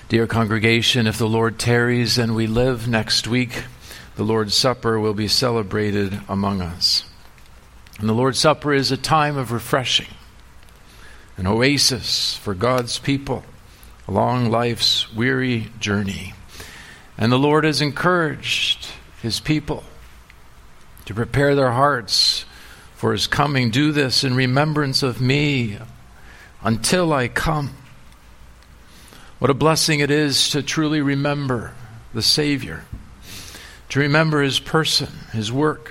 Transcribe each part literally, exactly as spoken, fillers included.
Dear congregation, if the Lord tarries and we live next week, the Lord's Supper will be celebrated among us. And the Lord's Supper is a time of refreshing, an oasis for God's people along life's weary journey. And the Lord has encouraged His people to prepare their hearts for His coming. Do this in remembrance of me until I come. What a blessing it is to truly remember the Savior, to remember His person, His work,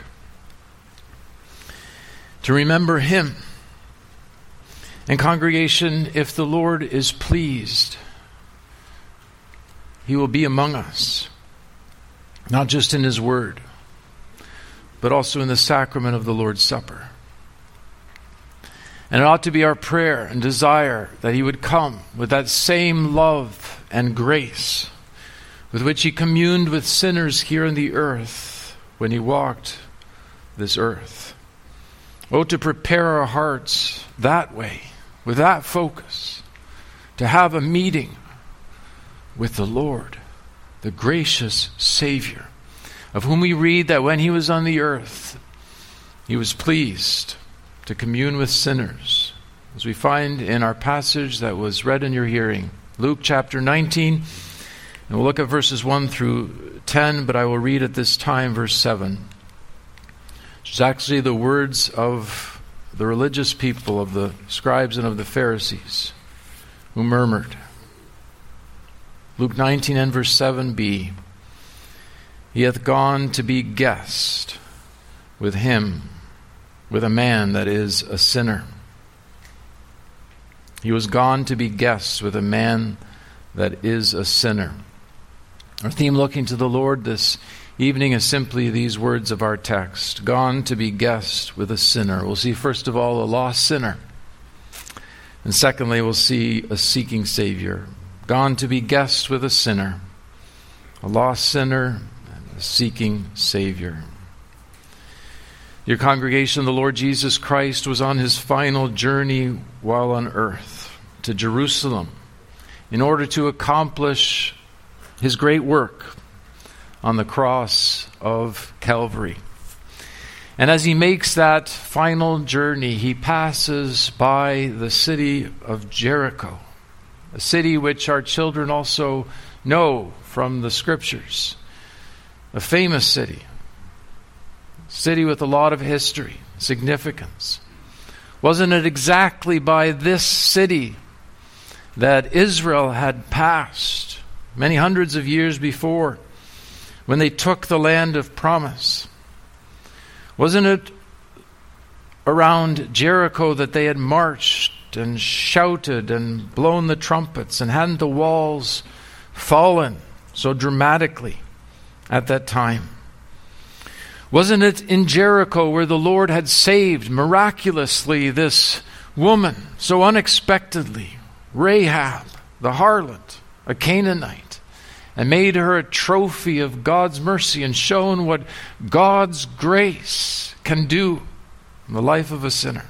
to remember Him. And congregation, if the Lord is pleased, He will be among us, not just in His Word, but also in the sacrament of the Lord's Supper. And it ought to be our prayer and desire that He would come with that same love and grace with which He communed with sinners here on the earth when He walked this earth. Oh, to prepare our hearts that way, with that focus, to have a meeting with the Lord, the gracious Savior, of whom we read that when He was on the earth, He was pleased to commune with sinners, as we find in our passage that was read in your hearing, Luke chapter nineteen, and we'll look at verses one through ten, but I will read at this time verse seven. It's actually the words of the religious people, of the scribes and of the Pharisees, who murmured. Luke nineteen and verse seven b, He hath gone to be guest with him, with a man that is a sinner. He was gone to be guests with a man that is a sinner. Our theme, looking to the Lord this evening, is simply these words of our text: gone to be guest with a sinner. We'll see first of all a lost sinner, and secondly we'll see a seeking Savior. Gone to be guest with a sinner, a lost sinner, and a seeking Savior. Dear congregation, the Lord Jesus Christ was on His final journey while on earth to Jerusalem in order to accomplish His great work on the cross of Calvary. And as He makes that final journey, He passes by the city of Jericho, a city which our children also know from the Scriptures, a famous city. City with a lot of history, significance. Wasn't it exactly by this city that Israel had passed many hundreds of years before when they took the land of promise? Wasn't it around Jericho that they had marched and shouted and blown the trumpets, and hadn't the walls fallen so dramatically at that time? Wasn't it in Jericho where the Lord had saved miraculously this woman so unexpectedly, Rahab, the harlot, a Canaanite, and made her a trophy of God's mercy and shown what God's grace can do in the life of a sinner?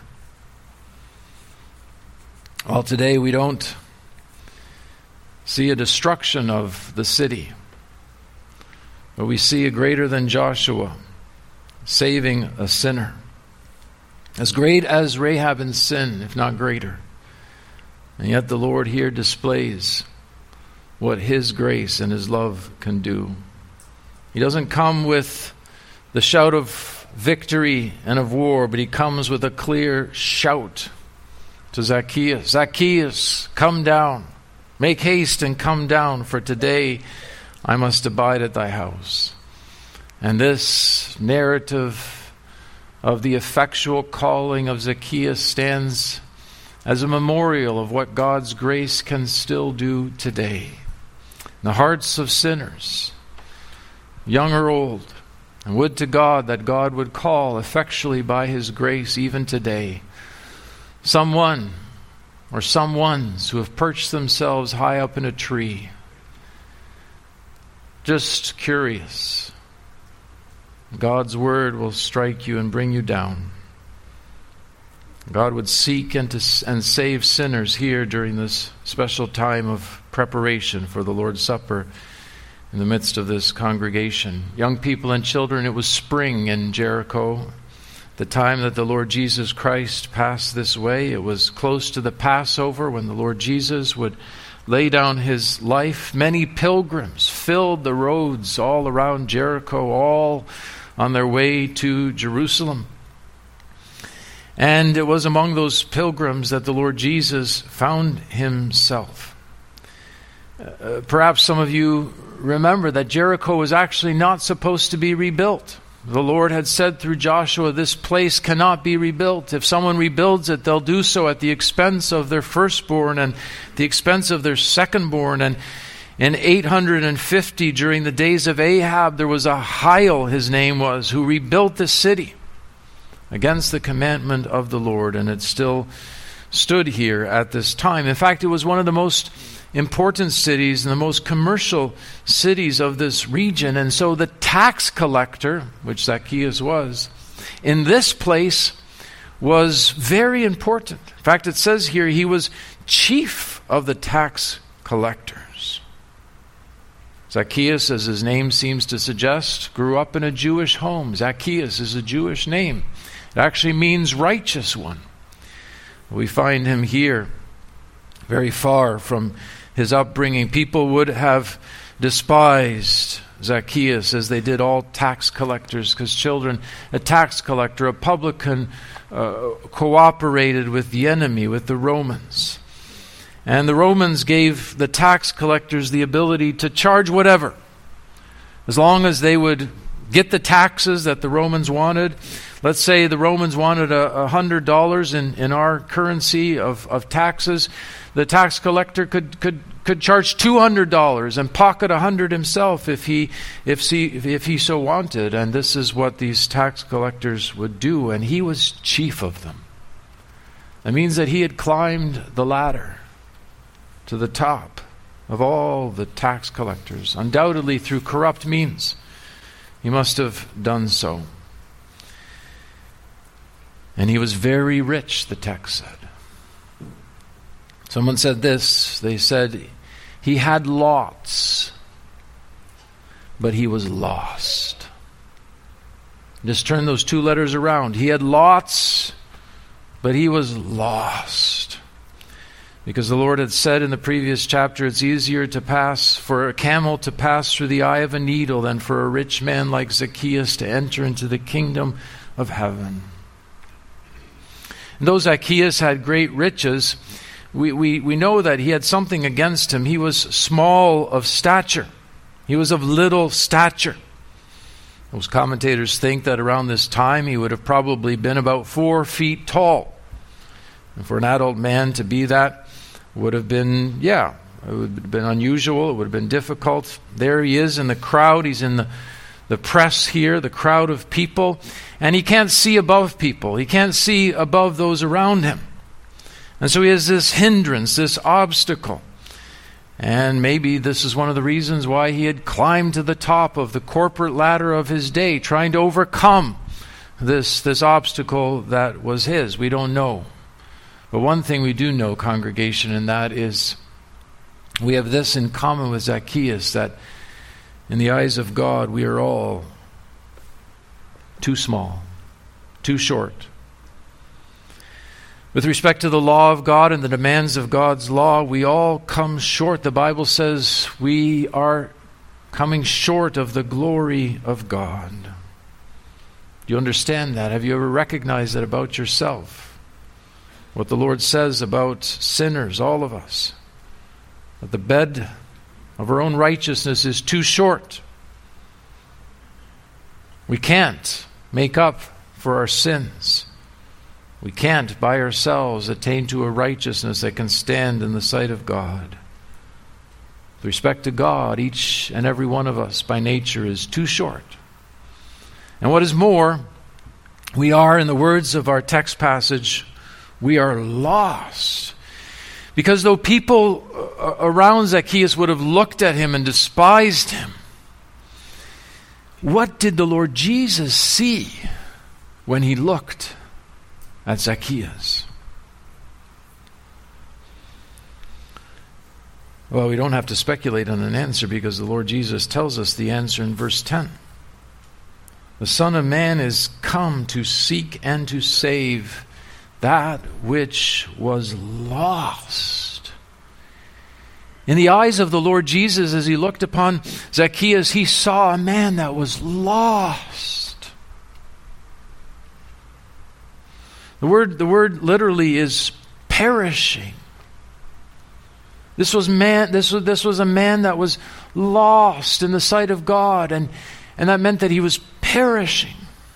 Well, today we don't see a destruction of the city, but we see a greater than Joshua saving a sinner, as great as Rahab in sin, if not greater. And yet the Lord here displays what His grace and His love can do. He doesn't come with the shout of victory and of war, but He comes with a clear shout to Zacchaeus. Zacchaeus, come down. Make haste and come down, for today I must abide at thy house. And this narrative of the effectual calling of Zacchaeus stands as a memorial of what God's grace can still do today in the hearts of sinners, young or old. And would to God that God would call effectually by His grace even today someone or some ones who have perched themselves high up in a tree, just curious. God's word will strike you and bring you down. God would seek and, to, and save sinners here during this special time of preparation for the Lord's Supper in the midst of this congregation. Young people and children, it was spring in Jericho. The time that the Lord Jesus Christ passed this way, it was close to the Passover when the Lord Jesus would lay down his life. Many pilgrims filled the roads all around Jericho, all on their way to Jerusalem. And it was among those pilgrims that the Lord Jesus found himself. Uh, perhaps some of you remember that Jericho was actually not supposed to be rebuilt. The Lord had said through Joshua, this place cannot be rebuilt. If someone rebuilds it, they'll do so at the expense of their firstborn and the expense of their secondborn. And in eight hundred fifty, during the days of Ahab, there was a Hiel, his name was, who rebuilt the city against the commandment of the Lord, and it still stood here at this time. In fact, it was one of the most important cities and the most commercial cities of this region. And so the tax collector, which Zacchaeus was, in this place was very important. In fact, it says here he was chief of the tax collectors. Zacchaeus, as his name seems to suggest, grew up in a Jewish home. Zacchaeus is a Jewish name. It actually means righteous one. We find him here very far from his upbringing. People would have despised Zacchaeus as they did all tax collectors, because children, a tax collector, a publican, uh, cooperated with the enemy, with the Romans. And the Romans gave the tax collectors the ability to charge whatever, as long as they would get the taxes that the Romans wanted. Let's say the Romans wanted a, a hundred dollars in, in our currency of, of taxes. The tax collector could could could charge two hundred dollars and pocket a hundred himself if he if he if he so wanted. And this is what these tax collectors would do. And he was chief of them. That means that he had climbed the ladder to the top of all the tax collectors, undoubtedly through corrupt means. He must have done so. And he was very rich, the text said. Someone said this. They said, he had lots, but he was lost. Just turn those two letters around. He had lots, but he was lost. Because the Lord had said in the previous chapter, it's easier to pass for a camel to pass through the eye of a needle than for a rich man like Zacchaeus to enter into the kingdom of heaven. And though Zacchaeus had great riches, we, we, we know that he had something against him. He was small of stature. He was of little stature. Most commentators think that around this time he would have probably been about four feet tall. And for an adult man to be that would have been, yeah, it would have been unusual. It would have been difficult. There he is in the crowd. He's in the The press here, the crowd of people, and he can't see above people. He can't see above those around him. And so he has this hindrance, this obstacle. And maybe this is one of the reasons why he had climbed to the top of the corporate ladder of his day, trying to overcome this, this obstacle that was his. We don't know. But one thing we do know, congregation, and that is we have this in common with Zacchaeus, that in the eyes of God, we are all too small, too short. With respect to the law of God and the demands of God's law, we all come short. The Bible says we are coming short of the glory of God. Do you understand that? Have you ever recognized that about yourself? What the Lord says about sinners, all of us, that the bed of our own righteousness is too short. We can't make up for our sins. We can't by ourselves attain to a righteousness that can stand in the sight of God. With respect to God, each and every one of us by nature is too short. And what is more, we are, in the words of our text passage, we are lost. Because though people around Zacchaeus would have looked at him and despised him, what did the Lord Jesus see when he looked at Zacchaeus? Well, we don't have to speculate on an answer because the Lord Jesus tells us the answer in verse ten. The Son of Man is come to seek and to save that which was lost. In the eyes of the Lord Jesus, as he looked upon Zacchaeus, he saw a man that was lost. The word, the word literally is perishing. This was man. This was this was a man that was lost in the sight of God, and and that meant that he was perishing.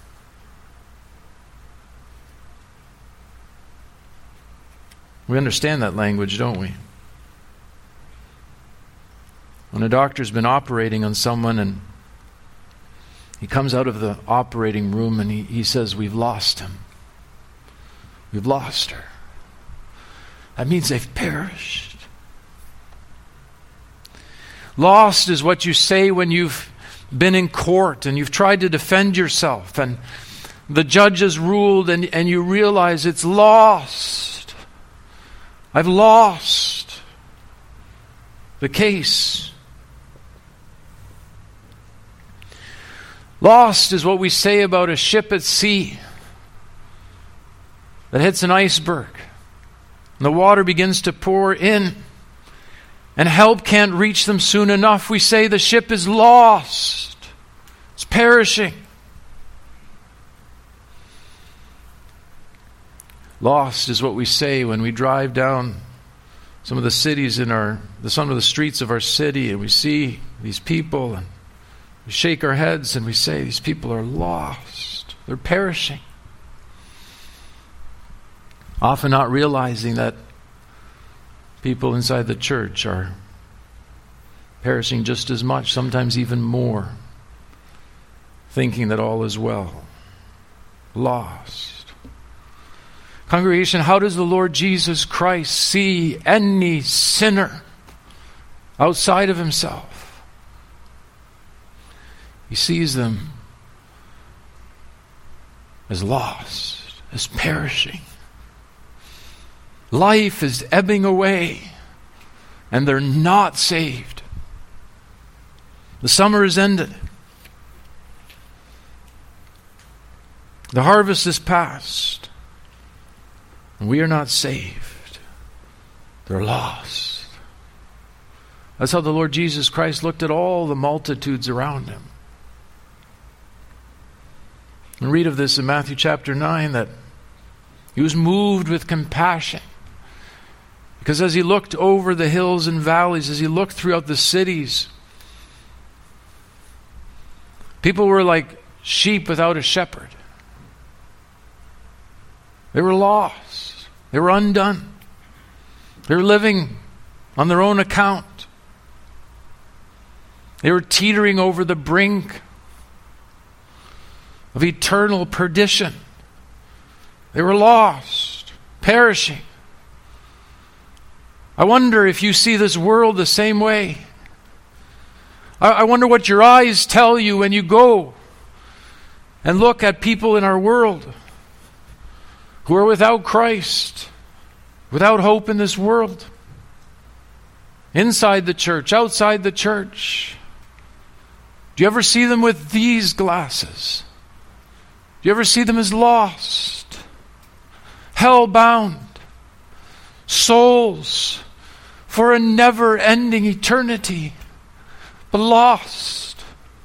We understand that language, don't we? When a doctor's been operating on someone and he comes out of the operating room and he, he says, "We've lost him. We've lost her." That means they've perished. Lost is what you say when you've been in court and you've tried to defend yourself and the judge has ruled and, and you realize it's lost. I've lost the case. Lost is what we say about a ship at sea that hits an iceberg and the water begins to pour in and help can't reach them soon enough. We say the ship is lost. It's perishing. Lost is what we say when we drive down some of the cities in our, some of the streets of our city, and we see these people and we shake our heads and we say, these people are lost. They're perishing. Often not realizing that people inside the church are perishing just as much, sometimes even more, thinking that all is well. Lost. Congregation, how does the Lord Jesus Christ see any sinner outside of himself? He sees them as lost, as perishing. Life is ebbing away, and they're not saved. The summer is ended. The harvest is past, and we are not saved. They're lost. That's how the Lord Jesus Christ looked at all the multitudes around him. And read of this in Matthew chapter nine, that he was moved with compassion. Because as he looked over the hills and valleys, as he looked throughout the cities, people were like sheep without a shepherd. They were lost. They were undone. They were living on their own account. They were teetering over the brink of eternal perdition. They were lost, perishing. I wonder if you see this world the same way. I, I wonder what your eyes tell you when you go and look at people in our world who are without Christ, without hope in this world, inside the church, outside the church. Do you ever see them with these glasses? Do you ever see them as lost, hell-bound, souls for a never-ending eternity, but lost?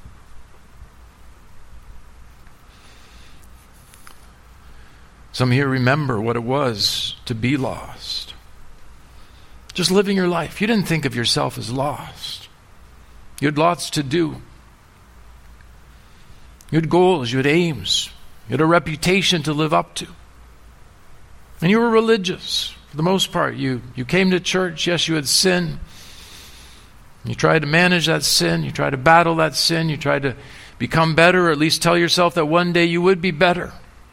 Some here remember what it was to be lost. Just living your life. You didn't think of yourself as lost. You had lots to do. You had goals, you had aims, you had a reputation to live up to. And you were religious. For the most part, you, you came to church. Yes, you had sin. You tried to manage that sin. You tried to battle that sin. You tried to become better, or at least tell yourself that one day you would be better.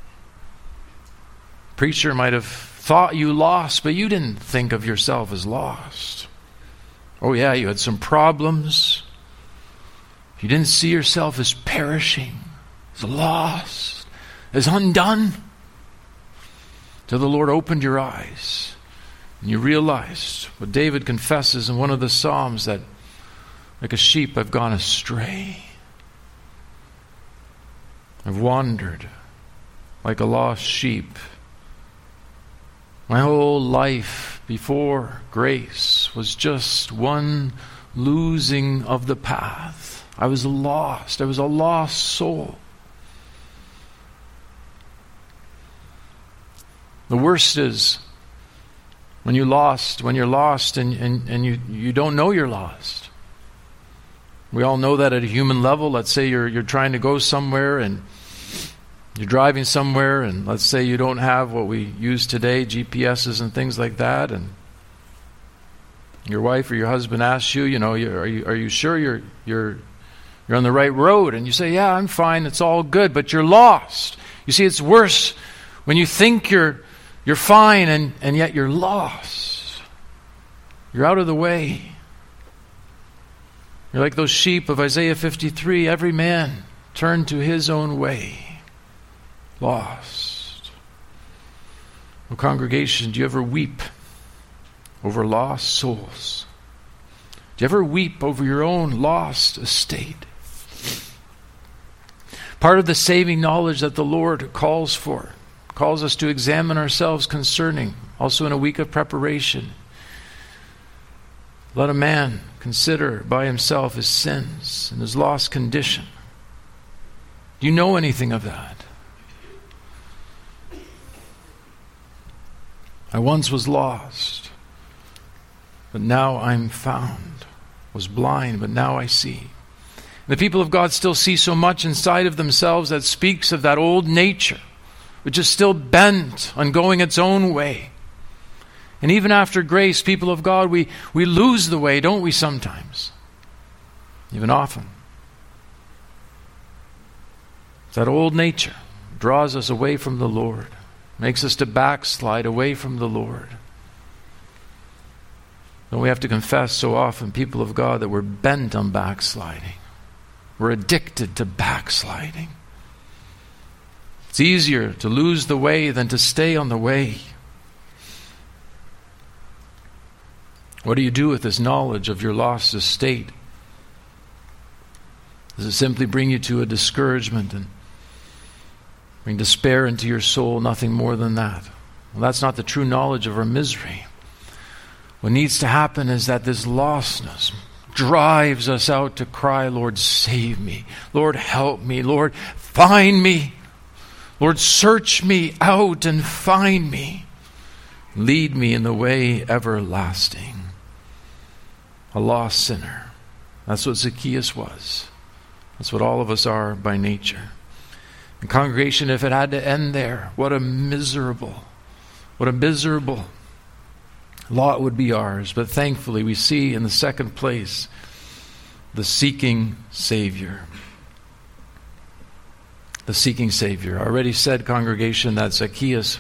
Preacher might have thought you lost, but you didn't think of yourself as lost. Oh yeah, you had some problems. You didn't see yourself as perishing, as lost, as undone. Till the Lord opened your eyes And you realized what David confesses in one of the Psalms, that like a sheep I've gone astray. I've wandered like a lost sheep. My whole life before grace was just one losing of the path. I was lost. I was a lost soul. The worst is when you lost, when you're lost and, and, and you, you don't know you're lost. We all know that at a human level. Let's say you're you're trying to go somewhere and you're driving somewhere, and let's say you don't have what we use today, G P S's and things like that, and your wife or your husband asks you, you know, are you are you sure you're you're you're on the right road? And you say, yeah, I'm fine, it's all good, but you're lost. You see, it's worse when you think you're you're fine and, and yet you're lost. You're out of the way. You're like those sheep of Isaiah fifty-three, every man turned to his own way. Lost. Well, congregation, do you ever weep over lost souls? Do you ever weep over your own lost estate? Part of the saving knowledge that the Lord calls for, calls us to examine ourselves concerning, also in a week of preparation. Let a man consider by himself his sins and his lost condition. Do you know anything of that? I once was lost, but now I'm found. Was blind, but now I see. The people of God still see so much inside of themselves that speaks of that old nature, which is still bent on going its own way. And even after grace, people of God, we, we lose the way, don't we, sometimes? Even often. That old nature draws us away from the Lord, makes us to backslide away from the Lord. And we have to confess so often, people of God, that we're bent on backsliding. We're addicted to backsliding. It's easier to lose the way than to stay on the way. What do you do with this knowledge of your lost estate? Does it simply bring you to a discouragement and bring despair into your soul? Nothing more than that. Well, that's not the true knowledge of our misery. What needs to happen is that this lostness drives us out to cry, Lord, save me. Lord, help me. Lord, find me. Lord, search me out and find me. Lead me in the way everlasting. A lost sinner. That's what Zacchaeus was. That's what all of us are by nature. And congregation, if it had to end there, what a miserable, what a miserable lot would be ours. But thankfully we see in the second place the seeking Savior. The seeking Savior. I already said, congregation, that Zacchaeus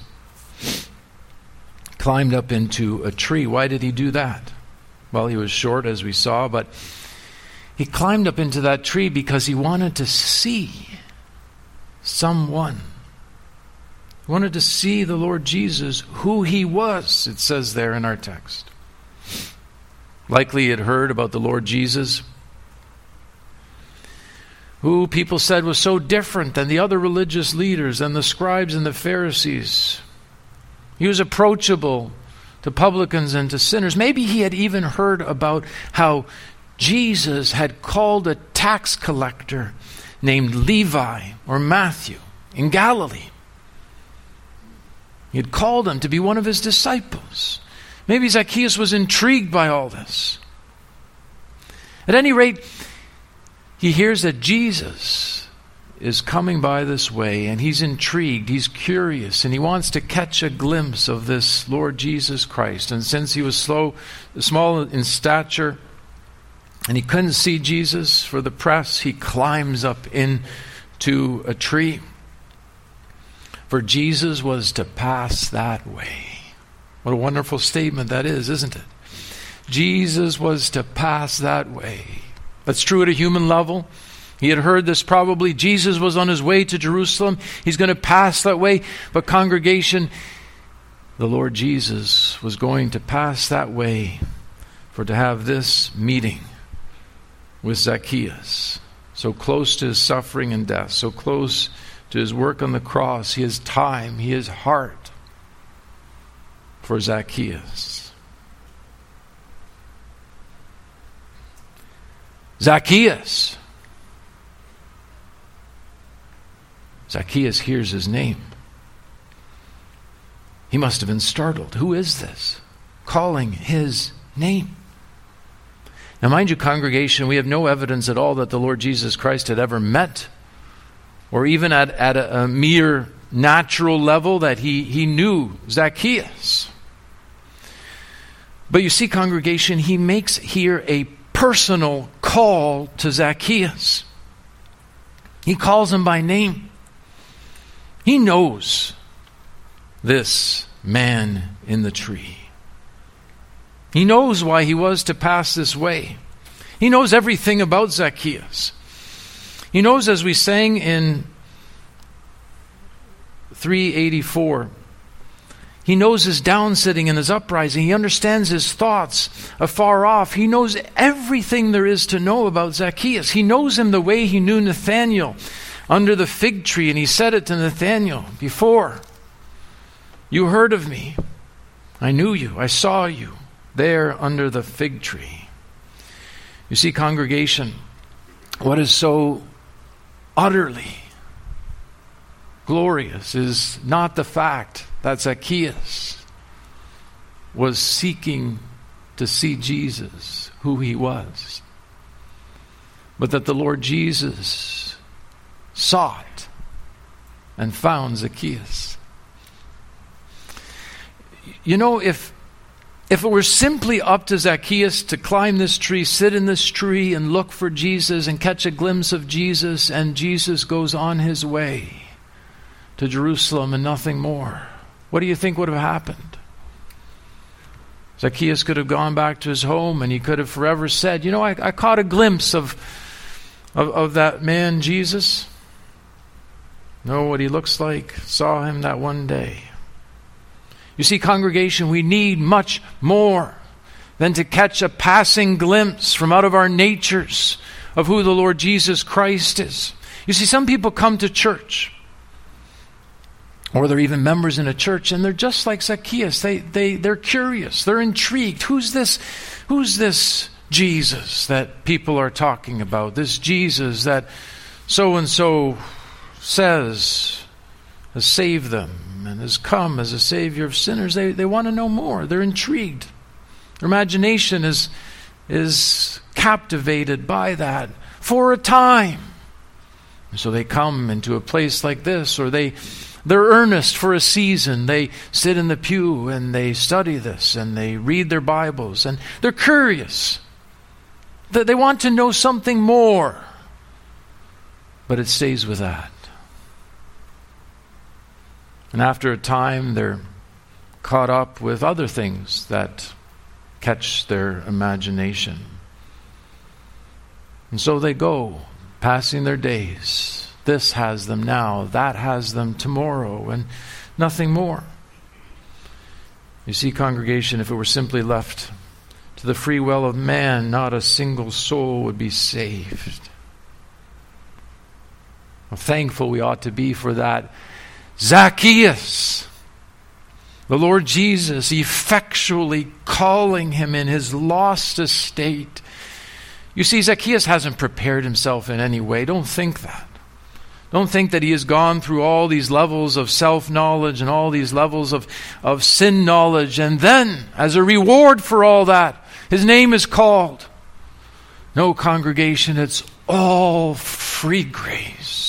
climbed up into a tree. Why did he do that? Well, he was short, as we saw, but he climbed up into that tree because he wanted to see someone. He wanted to see the Lord Jesus, who he was, it says there in our text. Likely he had heard about the Lord Jesus, who people said was so different than the other religious leaders and the scribes and the Pharisees. He was approachable to publicans and to sinners. Maybe he had even heard about how Jesus had called a tax collector named Levi or Matthew in Galilee. He had called him to be one of his disciples. Maybe Zacchaeus was intrigued by all this. At any rate, he hears that Jesus is coming by this way, and he's intrigued, he's curious, and he wants to catch a glimpse of this Lord Jesus Christ. And since he was slow, small in stature, and he couldn't see Jesus for the press, he climbs up into a tree. For Jesus was to pass that way. What a wonderful statement that is, isn't it? Jesus was to pass that way. That's true at a human level. He had heard this probably. Jesus was on his way to Jerusalem. He's going to pass that way. But congregation, the Lord Jesus was going to pass that way for to have this meeting with Zacchaeus, so close to his suffering and death, so close to his work on the cross, his time, his heart for Zacchaeus. Zacchaeus. Zacchaeus hears his name. He must have been startled. Who is this? Calling his name. Now, mind you, congregation, we have no evidence at all that the Lord Jesus Christ had ever met, or even at, at a, a mere natural level, that he, he knew Zacchaeus. But you see, congregation, he makes here a personal call to Zacchaeus. He calls him by name. He knows this man in the tree. He knows why he was to pass this way. He knows everything about Zacchaeus. He knows, as we sang in three eighty-four, he knows his downsitting and his uprising. He understands his thoughts afar off. He knows everything there is to know about Zacchaeus. He knows him the way he knew Nathanael under the fig tree. And he said it to Nathanael, before you heard of me, I knew you, I saw you there under the fig tree. You see, congregation, what is so utterly glorious is not the fact that Zacchaeus was seeking to see Jesus, who he was, but that the Lord Jesus sought and found Zacchaeus. You know, if If it were simply up to Zacchaeus to climb this tree, sit in this tree and look for Jesus and catch a glimpse of Jesus, and Jesus goes on his way to Jerusalem and nothing more, what do you think would have happened? Zacchaeus could have gone back to his home and he could have forever said, you know, I, I caught a glimpse of, of, of that man Jesus. Know what he looks like. Saw him that one day. You see, congregation, we need much more than to catch a passing glimpse from out of our natures of who the Lord Jesus Christ is. You see, some people come to church, or they're even members in a church, and they're just like Zacchaeus. They, they, they're curious. They're intrigued. Who's this, who's this Jesus that people are talking about? This Jesus that so-and-so says has saved them and has come as a Savior of sinners. They, they want to know more. They're intrigued. Their imagination is, is captivated by that for a time. And so they come into a place like this, or they, they're earnest for a season. They sit in the pew and they study this and they read their Bibles and they're curious. They, they want to know something more. But it stays with that. And after a time, they're caught up with other things that catch their imagination. And so they go, passing their days. This has them now, that has them tomorrow, and nothing more. You see, congregation, if it were simply left to the free will of man, not a single soul would be saved. How thankful we ought to be for that. Zacchaeus, the Lord Jesus effectually calling him in his lost estate. You see, Zacchaeus hasn't prepared himself in any way. Don't think that. Don't think that he has gone through all these levels of self-knowledge and all these levels of, of sin knowledge, and then, as a reward for all that, his name is called. No, congregation, it's all free grace.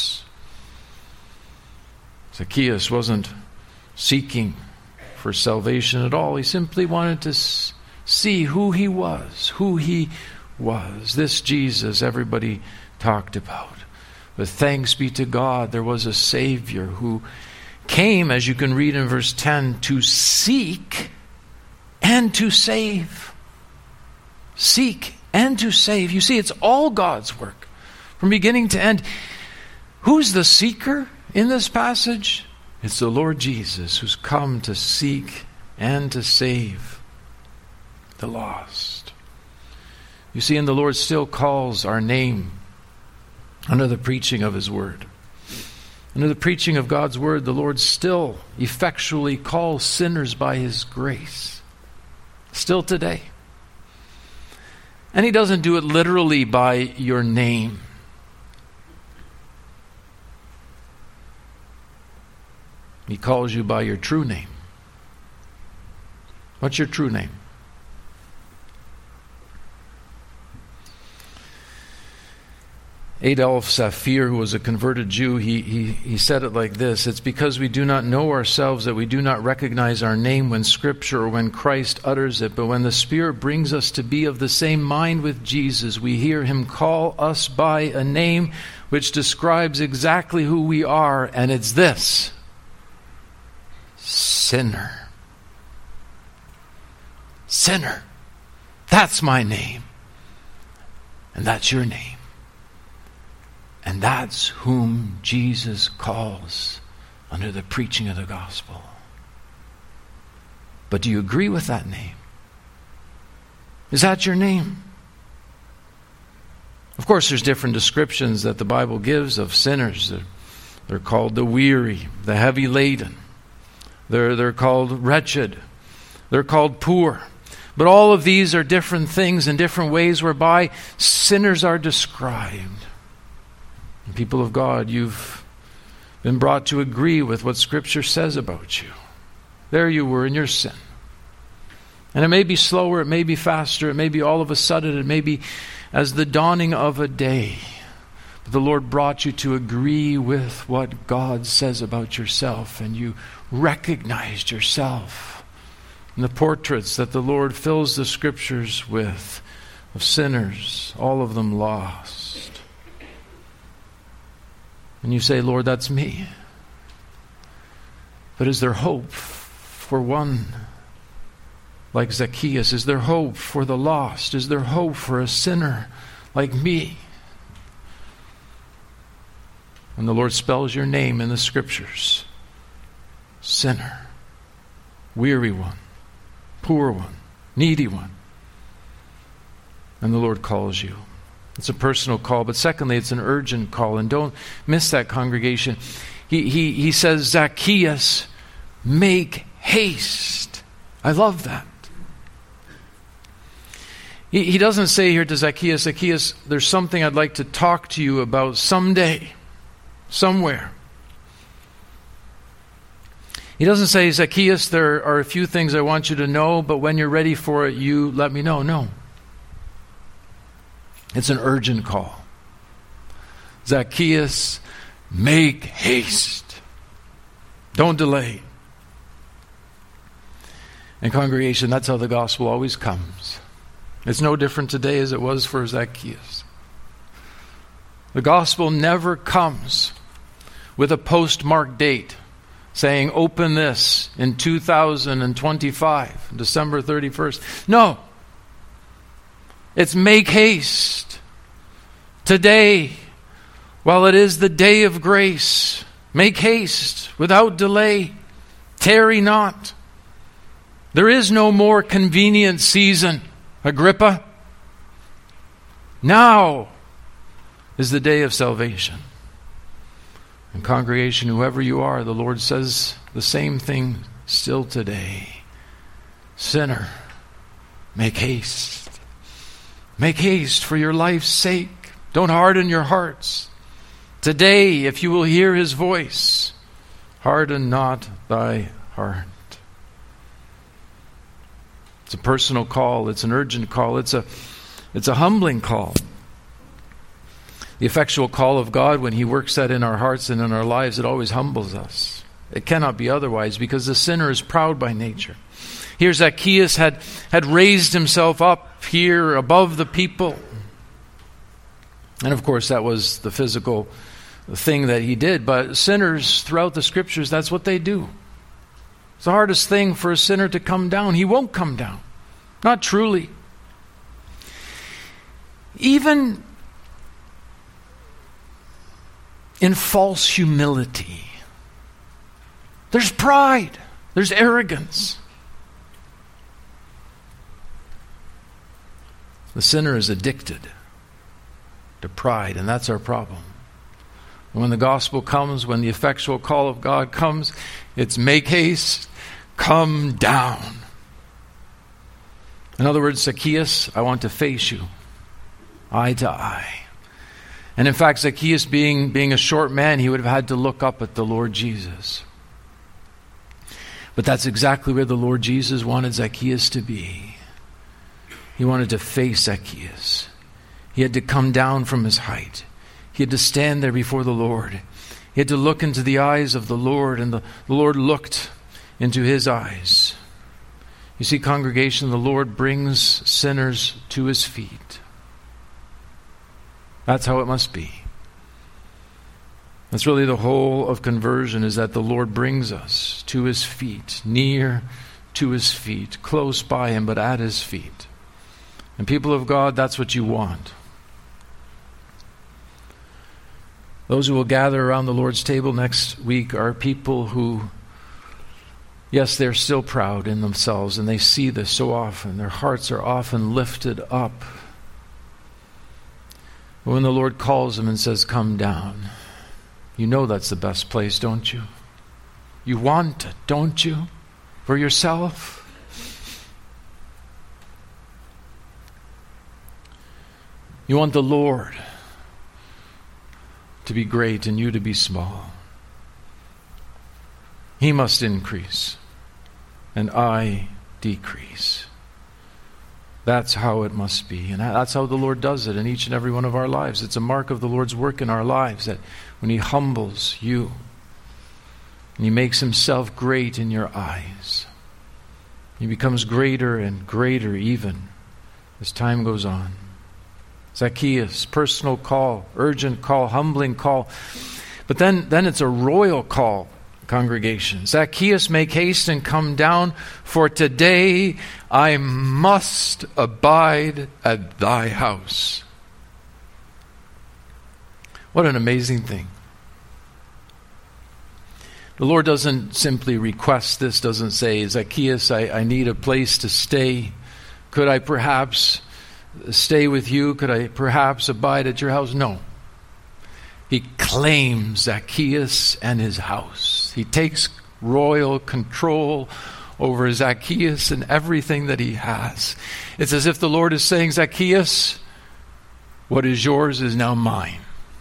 Zacchaeus wasn't seeking for salvation at all. He simply wanted to see who he was, who he was. This Jesus everybody talked about. But thanks be to God, there was a Savior who came, as you can read in verse ten, to seek and to save. Seek and to save. You see, it's all God's work from beginning to end. Who's the seeker in this passage? It's the Lord Jesus who's come to seek and to save the lost. You see, and the Lord still calls our name under the preaching of His Word. Under the preaching of God's Word, the Lord still effectually calls sinners by His grace. Still today. And He doesn't do it literally by your name. He calls you by your true name. What's your true name? Adolf Saphir, who was a converted Jew, he, he, he said it like this: it's because we do not know ourselves that we do not recognize our name when Scripture or when Christ utters it. But when the Spirit brings us to be of the same mind with Jesus, we hear Him call us by a name which describes exactly who we are, and it's this: sinner. Sinner. That's my name. And that's your name. And that's whom Jesus calls under the preaching of the gospel. But do you agree with that name? Is that your name? Of course, there's different descriptions that the Bible gives of sinners. They're, they're called the weary, the heavy laden. They're, they're called wretched. They're called poor. But all of these are different things in different ways whereby sinners are described. And people of God, you've been brought to agree with what Scripture says about you. There you were in your sin. And it may be slower, it may be faster, it may be all of a sudden, it may be as the dawning of a day. But the Lord brought you to agree with what God says about yourself, and you recognized yourself in the portraits that the Lord fills the Scriptures with of sinners, all of them lost. And you say, Lord, that's me. But is there hope for one like Zacchaeus? Is there hope for the lost? Is there hope for a sinner like me? And the Lord spells your name in the Scriptures: sinner, weary one, poor one, needy one. And the Lord calls you. It's a personal call, but secondly, it's an urgent call. And don't miss that, congregation. He, he, he says, Zacchaeus, make haste. I love that. He, he doesn't say here to Zacchaeus, Zacchaeus, there's something I'd like to talk to you about someday, somewhere. He doesn't say, Zacchaeus, there are a few things I want you to know, but when you're ready for it, you let me know. No. It's an urgent call. Zacchaeus, make haste. Don't delay. And congregation, that's how the gospel always comes. It's no different today as it was for Zacchaeus. The gospel never comes with a postmarked date saying, open this in two thousand twenty-five, December thirty-first. No. It's make haste. Today, while it is the day of grace, make haste without delay. Tarry not. There is no more convenient season, Agrippa. Now is the day of salvation. And congregation, whoever you are, the Lord says the same thing still today. Sinner, make haste. Make haste for your life's sake. Don't harden your hearts. Today, if you will hear His voice, harden not thy heart. It's a personal call. It's an urgent call. It's a, it's a humbling call. The effectual call of God, when He works that in our hearts and in our lives, it always humbles us. It cannot be otherwise, because the sinner is proud by nature. Here Zacchaeus had, had raised himself up here above the people. And of course that was the physical thing that he did. But sinners throughout the Scriptures, that's what they do. It's the hardest thing for a sinner to come down. He won't come down. Not truly. Even in false humility, there's pride. There's arrogance. The sinner is addicted to pride, and that's our problem. When the gospel comes, when the effectual call of God comes, it's make haste, come down. In other words, Zacchaeus, I want to face you, eye to eye. And in fact, Zacchaeus, being, being a short man, he would have had to look up at the Lord Jesus. But that's exactly where the Lord Jesus wanted Zacchaeus to be. He wanted to face Zacchaeus. He had to come down from his height. He had to stand there before the Lord. He had to look into the eyes of the Lord, and the, the Lord looked into his eyes. You see, congregation, the Lord brings sinners to his feet. That's how it must be. That's really the whole of conversion, is that the Lord brings us to his feet, near to his feet, close by him, but at his feet. And people of God, that's what you want. Those who will gather around the Lord's table next week are people who, yes, they're still proud in themselves, and they see this so often. Their hearts are often lifted up. But when the Lord calls them and says, come down, you know that's the best place, don't you? You want it, don't you? For yourself? You want the Lord to be great and you to be small. He must increase and I decrease. That's how it must be. And that's how the Lord does it in each and every one of our lives. It's a mark of the Lord's work in our lives, that when he humbles you and he makes himself great in your eyes, he becomes greater and greater even as time goes on. Zacchaeus, personal call, urgent call, humbling call. But then, then it's a royal call, congregation. Zacchaeus, make haste and come down, for today I must abide at thy house. What an amazing thing. The Lord doesn't simply request this, doesn't say, Zacchaeus, I, I need a place to stay. Could I perhaps stay with you? Could I perhaps abide at your house? No. He claims Zacchaeus and his house. He takes royal control over Zacchaeus and everything that he has. It's as if the Lord is saying, Zacchaeus, what is yours is now mine.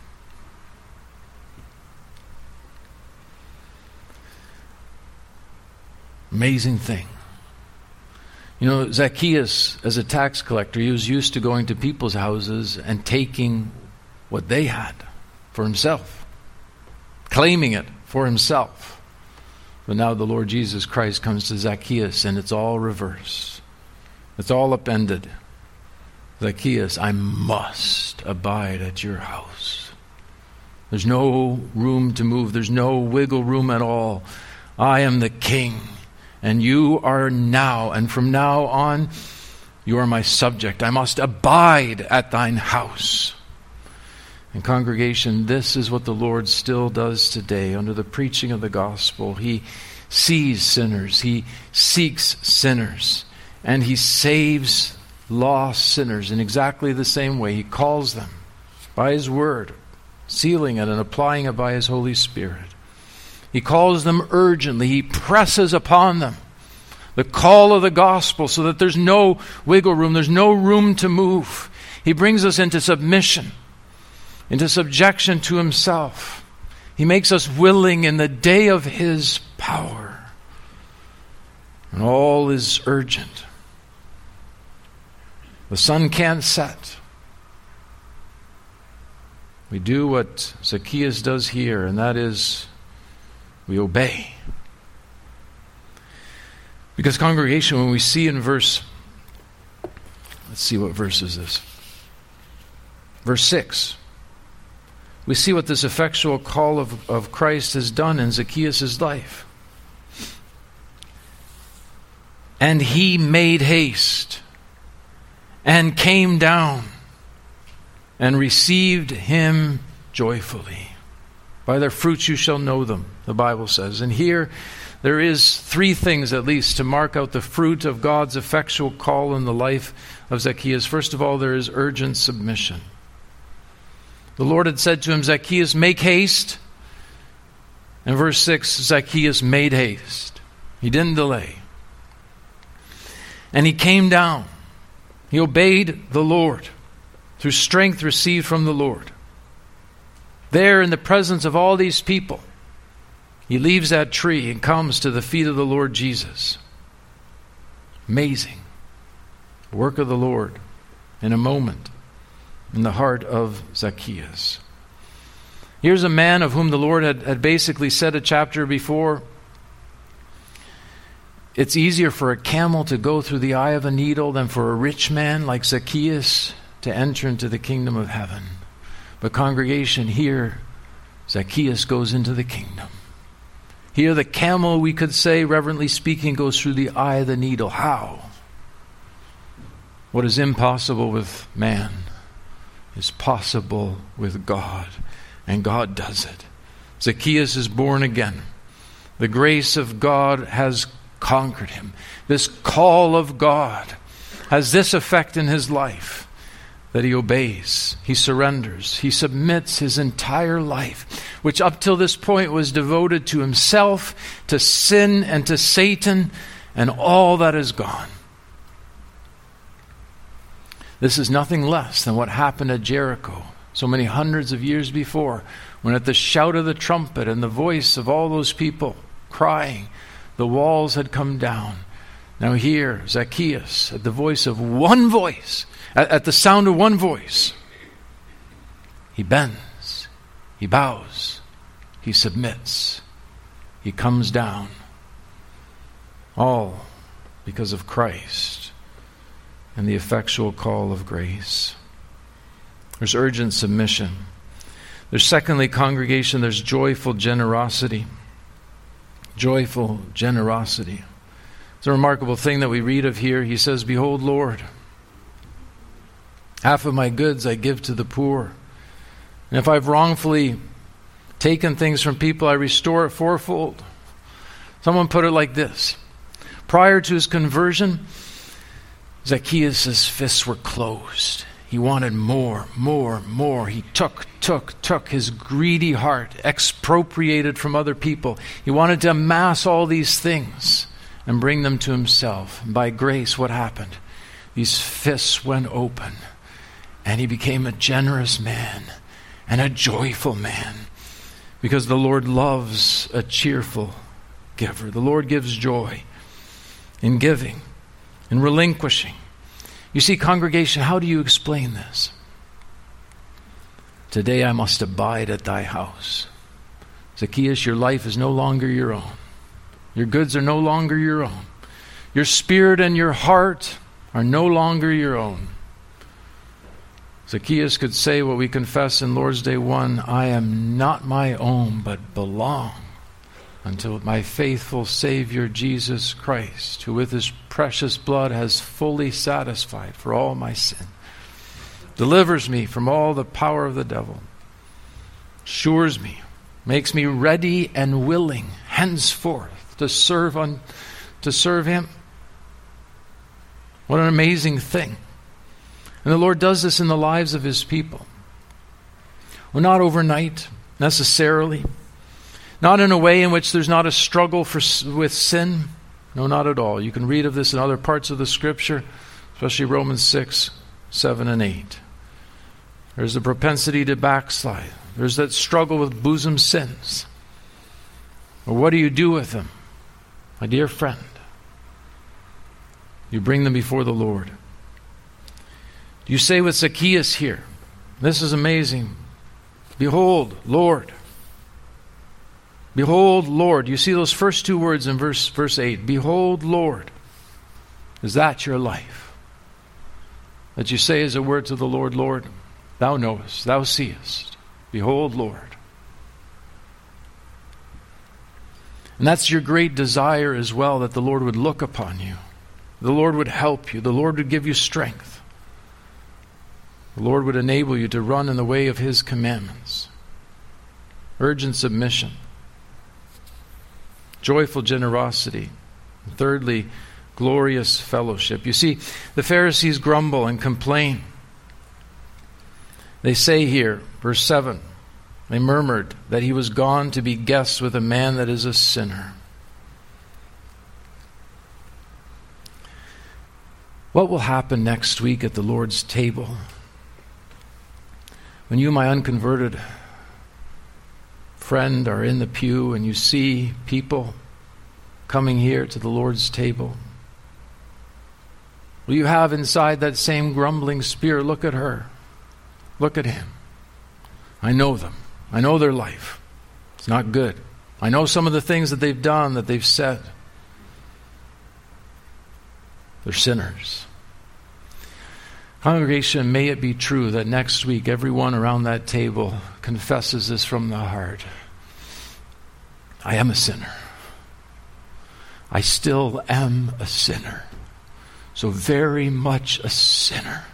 Amazing thing. You know, Zacchaeus, as a tax collector, he was used to going to people's houses and taking what they had for himself, claiming it for himself. But now the Lord Jesus Christ comes to Zacchaeus, and it's all reversed. It's all upended. Zacchaeus, I must abide at your house. There's no room to move. There's no wiggle room at all. I am the king. And you are now, and from now on, you are my subject. I must abide at thine house. And congregation, this is what the Lord still does today under the preaching of the gospel. He sees sinners. He seeks sinners. And he saves lost sinners in exactly the same way. He calls them by his word, sealing it and applying it by his Holy Spirit. He calls them urgently. He presses upon them the call of the gospel so that there's no wiggle room. There's no room to move. He brings us into submission, into subjection to himself. He makes us willing in the day of his power. And all is urgent. The sun can't set. We do what Zacchaeus does here, and that is we obey. Because congregation, when we see in verse, let's see what verse is this. Verse six. We see what this effectual call of, of Christ has done in Zacchaeus' life. And he made haste and came down and received him joyfully. By their fruits you shall know them, the Bible says. And here there is three things at least to mark out the fruit of God's effectual call in the life of Zacchaeus. First of all, there is urgent submission. The Lord had said to him, Zacchaeus, make haste. In verse six, Zacchaeus made haste. He didn't delay. And he came down. He obeyed the Lord through strength received from the Lord. There in the presence of all these people, he leaves that tree and comes to the feet of the Lord Jesus. Amazing. The work of the Lord in a moment in the heart of Zacchaeus. Here's a man of whom the Lord had, had basically said a chapter before, it's easier for a camel to go through the eye of a needle than for a rich man like Zacchaeus to enter into the kingdom of heaven. But congregation, here, Zacchaeus goes into the kingdom. Here the camel, we could say, reverently speaking, goes through the eye of the needle. How? What is impossible with man is possible with God. And God does it. Zacchaeus is born again. The grace of God has conquered him. This call of God has this effect in his life, that he obeys, he surrenders, he submits his entire life, which up till this point was devoted to himself, to sin, and to Satan, and all that is gone. This is nothing less than what happened at Jericho so many hundreds of years before, when at the shout of the trumpet and the voice of all those people crying, the walls had come down. Now here, Zacchaeus, at the voice of one voice, at, at the sound of one voice, he bends, he bows, he submits, he comes down. All because of Christ and the effectual call of grace. There's urgent submission. There's secondly, congregation, there's joyful generosity. Joyful generosity. It's a remarkable thing that we read of here. He says, behold, Lord, half of my goods I give to the poor. And if I've wrongfully taken things from people, I restore it fourfold. Someone put it like this. Prior to his conversion, Zacchaeus' fists were closed. He wanted more, more, more. He took, took, took. His greedy heart expropriated from other people. He wanted to amass all these things and bring them to himself. And by grace, what happened? These fists went open, and he became a generous man and a joyful man, because the Lord loves a cheerful giver. The Lord gives joy in giving, in relinquishing. You see, congregation, how do you explain this? Today I must abide at thy house. Zacchaeus, your life is no longer your own. Your goods are no longer your own. Your spirit and your heart are no longer your own. Zacchaeus could say what we confess in Lord's Day one, I am not my own, but belong unto my faithful Savior Jesus Christ, who with his precious blood has fully satisfied for all my sin, delivers me from all the power of the devil, assures me, makes me ready and willing henceforth to serve on, to serve him. What an amazing thing. And the Lord does this in the lives of his people. Well, not overnight, necessarily. Not in a way in which there's not a struggle for, with sin. No, not at all. You can read of this in other parts of the Scripture, especially Romans six, seven, and eight. There's the propensity to backslide. There's that struggle with bosom sins. Well, what do you do with them? My dear friend, you bring them before the Lord. You say with Zacchaeus here, this is amazing. Behold, Lord. Behold, Lord. You see those first two words in verse, verse eight. Behold, Lord. Is that your life? That you say as a word to the Lord, Lord, thou knowest, thou seest. Behold, Lord. And that's your great desire as well, that the Lord would look upon you. The Lord would help you. The Lord would give you strength. The Lord would enable you to run in the way of his commandments. Urgent submission. joyful generosity. And thirdly, glorious fellowship. You see, the Pharisees grumble and complain. They say here, verse seven, they murmured that he was gone to be guests with a man that is a sinner. What will happen next week at the Lord's table when you, my unconverted friend, are in the pew and you see people coming here to the Lord's table? Will you have inside that same grumbling spirit? Look at her. Look at him. I know them. I know their life. It's not good. I know some of the things that they've done, that they've said. They're sinners. Congregation, may it be true that next week everyone around that table confesses this from the heart. I am a sinner. I still am a sinner. So very much a sinner.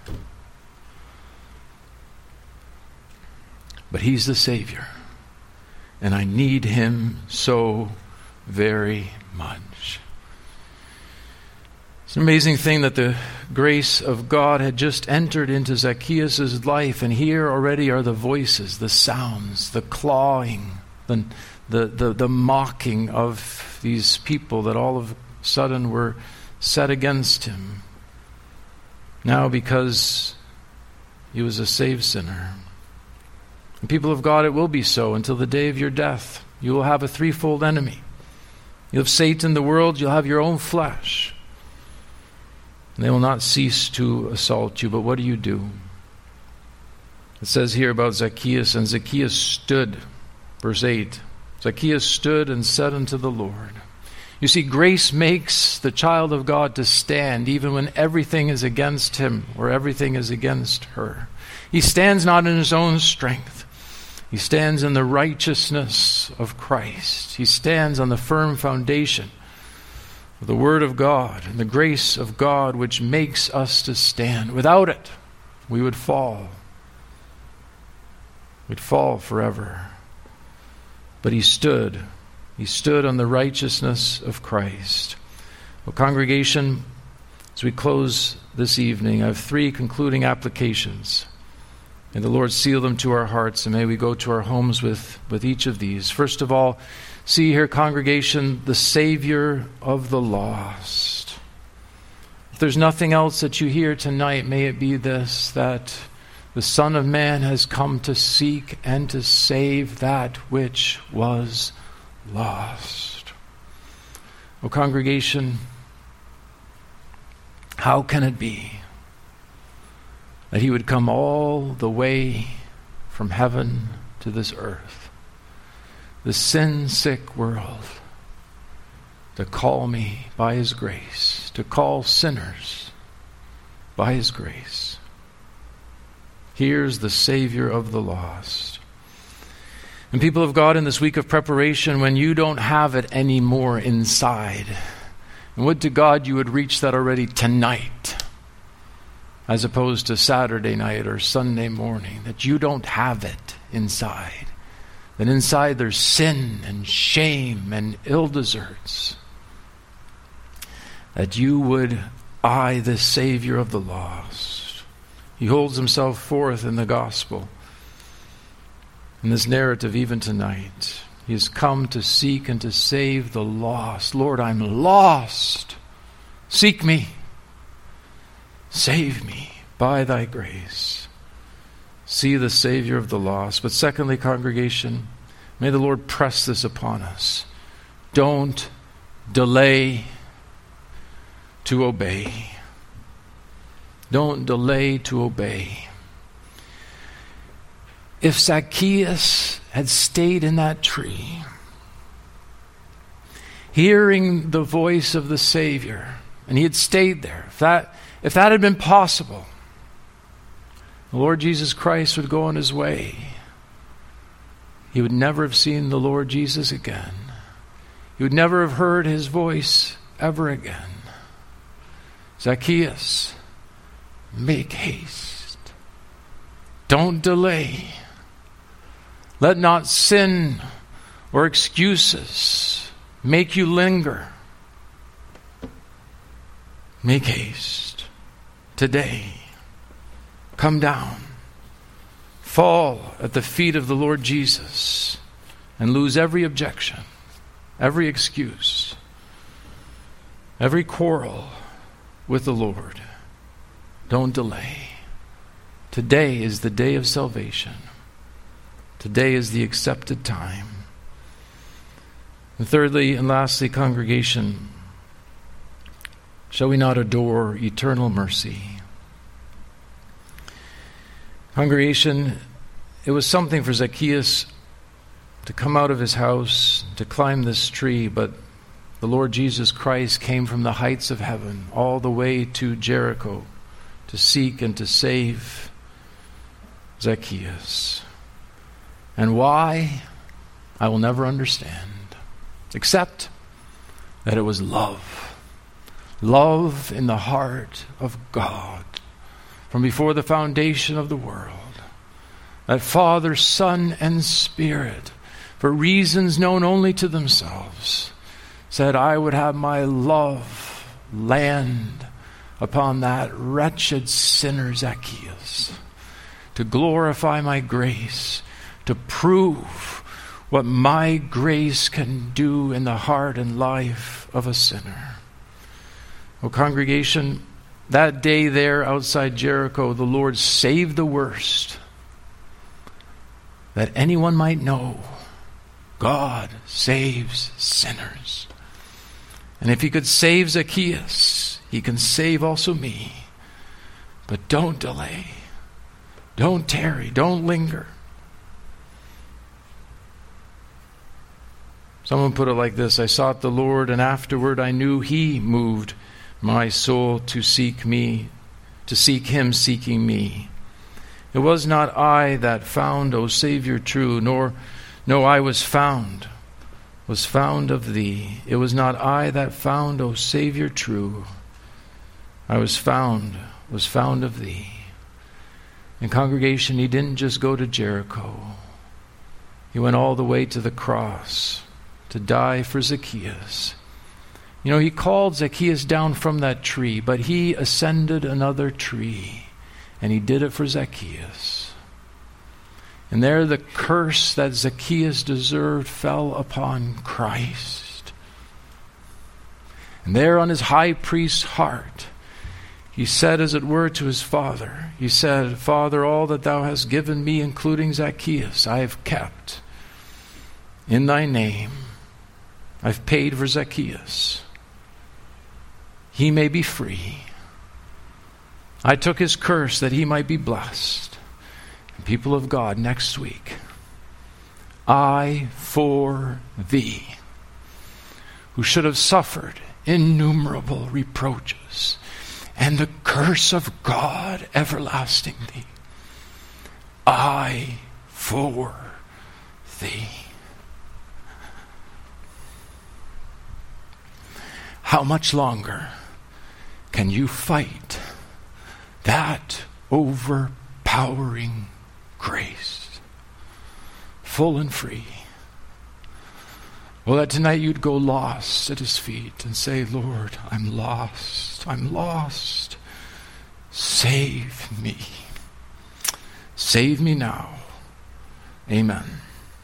But he's the Savior. And I need him so very much. It's an amazing thing that the grace of God had just entered into Zacchaeus' life, and here already are the voices, the sounds, the clawing, the, the, the, the mocking of these people that all of a sudden were set against him. Now because he was a saved sinner. And people of God, it will be so until the day of your death. You will have a threefold enemy. You'll have Satan, the world, you'll have your own flesh. And they will not cease to assault you, but what do you do? It says here about Zacchaeus, and Zacchaeus stood, verse eight. Zacchaeus stood and said unto the Lord. You see, grace makes the child of God to stand even when everything is against him or everything is against her. He stands not in his own strength. He stands in the righteousness of Christ. He stands on the firm foundation of the Word of God and the grace of God, which makes us to stand. Without it, we would fall. We'd fall forever. But he stood. He stood on the righteousness of Christ. Well, congregation, as we close this evening, I have three concluding applications. May the Lord seal them to our hearts, and may we go to our homes with, with each of these. First of all, see here, congregation, the Savior of the lost. If there's nothing else that you hear tonight, may it be this, that the Son of Man has come to seek and to save that which was lost. Oh, congregation, how can it be that he would come all the way from heaven to this earth, the sin-sick world, to call me by his grace, to call sinners by his grace? Here's the Savior of the lost. And people of God, in this week of preparation, when you don't have it anymore inside, and would to God you would reach that already tonight, as opposed to Saturday night or Sunday morning, that you don't have it inside. That inside there's sin and shame and ill deserts. That you would eye the Savior of the lost. He holds himself forth in the gospel. In this narrative even tonight, he has come to seek and to save the lost. Lord, I'm lost. Seek me. Save me by thy grace. See the Savior of the lost. But secondly, congregation, may the Lord press this upon us. Don't delay to obey. Don't delay to obey. If Zacchaeus had stayed in that tree, hearing the voice of the Savior, and he had stayed there, if that If that had been possible, the Lord Jesus Christ would go on his way. He would never have seen the Lord Jesus again. He would never have heard his voice ever again. Zacchaeus, make haste. Don't delay. Let not sin or excuses make you linger. Make haste. Today, come down. Fall at the feet of the Lord Jesus and lose every objection, every excuse, every quarrel with the Lord. Don't delay. Today is the day of salvation. Today is the accepted time. And thirdly and lastly, congregation, shall we not adore eternal mercy? Congregation, it was something for Zacchaeus to come out of his house, to climb this tree, but the Lord Jesus Christ came from the heights of heaven all the way to Jericho to seek and to save Zacchaeus. And why? I will never understand, except that it was love. Love in the heart of God from before the foundation of the world. That Father, Son, and Spirit, for reasons known only to themselves, said, I would have my love land upon that wretched sinner Zacchaeus, to glorify my grace, to prove what my grace can do in the heart and life of a sinner. Oh, congregation, that day there outside Jericho, the Lord saved the worst, that anyone might know God saves sinners. And if he could save Zacchaeus, he can save also me. But don't delay. Don't tarry. Don't linger. Someone put it like this: I sought the Lord, and afterward I knew he moved my soul to seek me, to seek him seeking me. It was not I that found, O Savior true, nor no I was found, was found of thee. It was not I that found, O Savior true. I was found, was found of thee. And congregation, he didn't just go to Jericho. He went all the way to the cross to die for Zacchaeus. You know, he called Zacchaeus down from that tree, but he ascended another tree, and he did it for Zacchaeus. And there the curse that Zacchaeus deserved fell upon Christ. And there on his high priest's heart, he said, as it were, to his Father, he said, Father, all that thou hast given me, including Zacchaeus, I have kept in thy name. I've paid for Zacchaeus. He may be free. I took his curse that he might be blessed. And people of God, next week, I for thee, who should have suffered innumerable reproaches, and the curse of God everlasting thee, I for thee. How much longer can you fight that overpowering grace, full and free? Well, that tonight you'd go lost at his feet and say, Lord, I'm lost, I'm lost. Save me. Save me now. Amen.